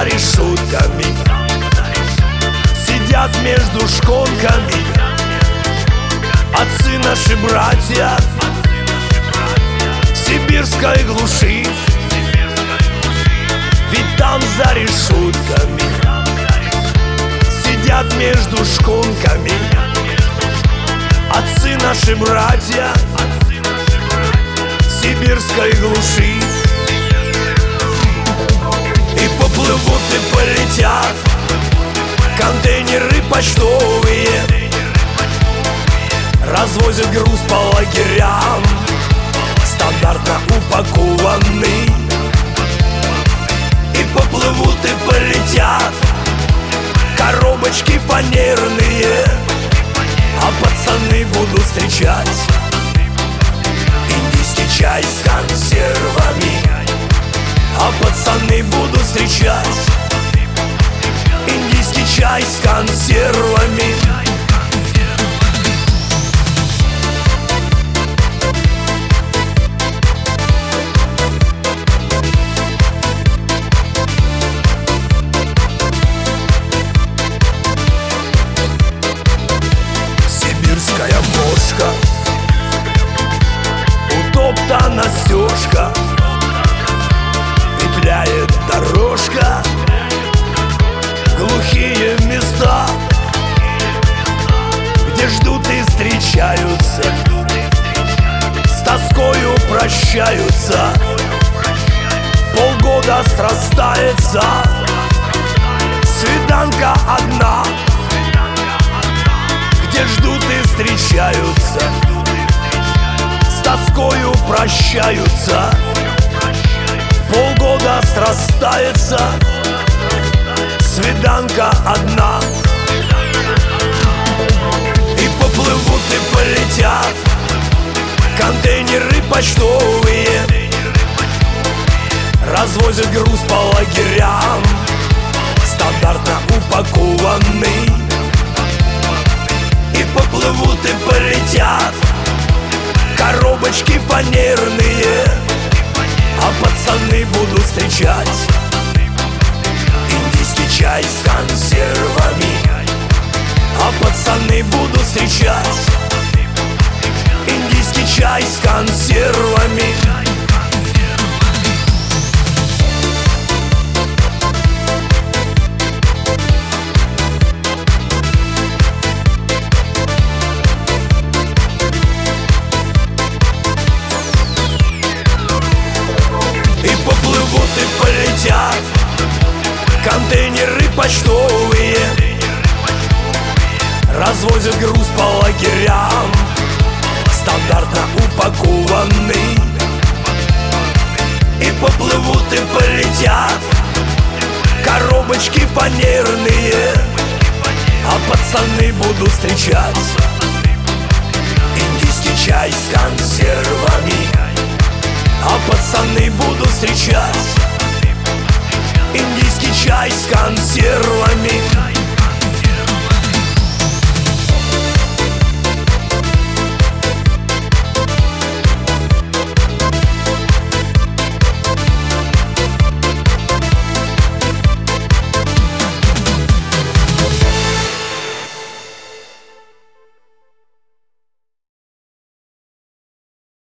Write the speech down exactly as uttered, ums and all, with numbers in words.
за решетками, сидят между шконками отцы наши братья в сибирской глуши. Ведь там за решетками сидят между шконками отцы наши братья в сибирской глуши. И поплывут и полетят контейнеры почтовые, развозят груз по лагерям, стандартно упакованный. И поплывут и полетят коробочки фанерные, а пацаны будут встречать индийский чай с консервами. А пацаны будут встречать индийский чай с консервами. Сибирская мошка, утоптана стежка, петляет дорожка, глухие места, где ждут и встречаются, с тоскою прощаются. Полгода срастается свиданка одна, где ждут и встречаются, с тоскою прощаются. Полгода срастается свиданка одна. И поплывут и полетят контейнеры почтовые, развозят груз по лагерям, стандартно упакованный. И поплывут и полетят коробочки фанерные, а пацаны будут встречать индийский чай с консервами. А пацаны будут встречать индийский чай с консервами. Поплывут и полетят контейнеры почтовые, развозят груз по лагерям, стандартно упакованный. И поплывут и полетят коробочки фанерные, а пацаны будут встречать индийский чай с консервами. А пацаны будут встречать индийский чай с консервами.